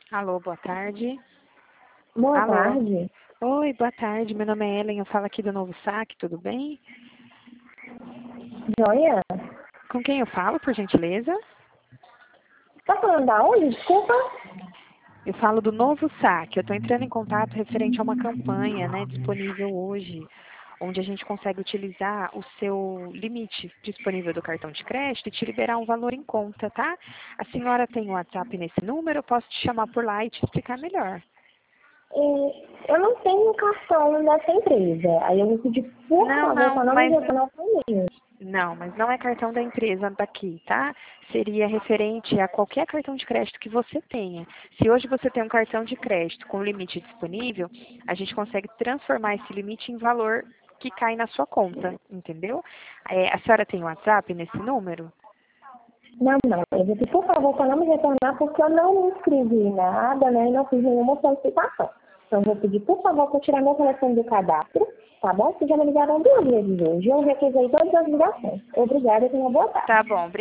Alô, boa tarde. Boa Alô. tarde. Oi, boa tarde. Meu nome é Ellen, eu falo aqui do Novo Saque, tudo bem? Joia? Com quem eu falo, por gentileza? Tá falando da onde? Desculpa. Eu falo do Novo Saque. Eu estou entrando em contato referente a uma campanha, né, disponível hoje, onde a gente consegue utilizar o seu limite disponível do cartão de crédito e te liberar um valor em conta, tá? A senhora tem o WhatsApp nesse número? Eu posso te chamar por lá e te explicar melhor. Eu não tenho cartão dessa empresa. Aí eu vou pedir, por Não, favor, não, para não me mas retornar o e-mail. Não, mas não é cartão da empresa daqui, tá? Seria referente a qualquer cartão de crédito que você tenha. Se hoje você tem um cartão de crédito com limite disponível, a gente consegue transformar esse limite em valor que cai na sua conta, entendeu? A senhora tem WhatsApp nesse número? Não, não. Eu vou pedir, por favor, para não me retornar, porque eu não me inscrevi em nada, né? E não fiz nenhuma solicitação. Então, eu vou pedir, por favor, para tirar meu telefone do cadastro, tá bom? Porque já me ligaram 2 vezes hoje. Eu recusei todas as ligações. Obrigada e tenha uma boa tarde. Tá bom.